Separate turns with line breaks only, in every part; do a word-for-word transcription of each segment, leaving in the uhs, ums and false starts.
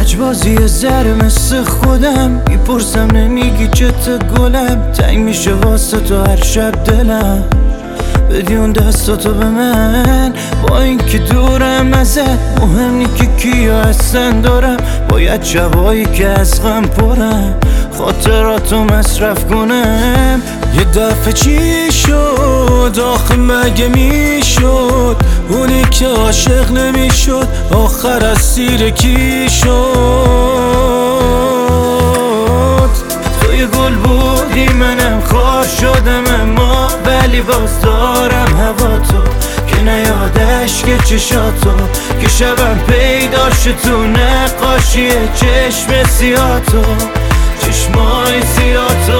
لجبازی زر مثل خودم میپرسم نمیگی چته گلم، تنگ میشه واسه تو هر شب دلم، بدی اون دستاتو به من. با اینکه دورم ازت مهم نی که کیا هستن دارم، باید شبایی که از غم پرم خاطراتو مصرف کنم.
یه دفعه چی شد آخه مگه میشد اونی که عاشق نمیشد آخر اسیر کی شد؟
توی گل بودی منم خار شدم، اما ولی باز دارم هوا تو که نیادش که چشاتو که شبم پیداش تو نقاشی چشم سیاتو چشمای سیاتو.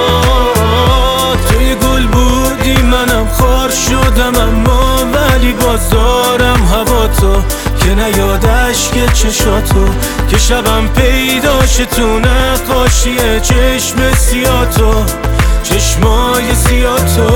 توی گل بودی منم خار شدم، اما ولی باز دارم هوا تو که نیادش که چشاتو که شبم پیداش تو نقاشی چشم سیاتو چشمای سیاتو.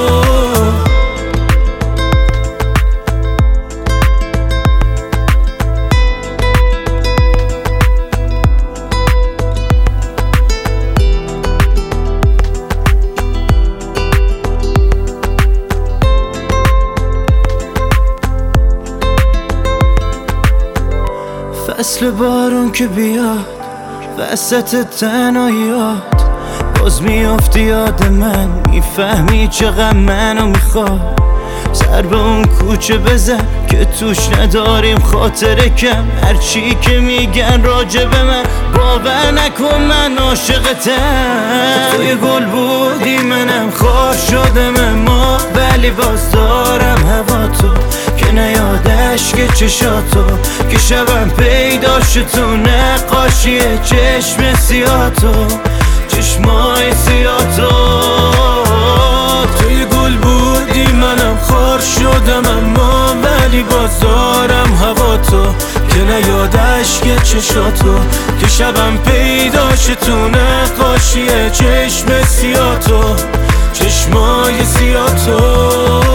فصل بارون که بیاد وسط تنهاییات، باز میافتی یاد من، میفهمی چقدر منو میخواد. سر به اون کوچه بزن که توش نداریم خاطره کم، هرچی که میگن راجع به من باور نکن من عاشقتم. توی گل بودی منم خار شدم، اما ولی باز دارم هوا تو که نیادش که چشاتو که شبم پیداش تو نقاشی چشم سیاتو چشمای سیاتو.
توی گل بودی منم خار شدم، اما ولی باز دارم هوا تو که نیادش که چشاتو که شبم پیداش تو نقاشی چشم سیاتو چشمای سیاتو.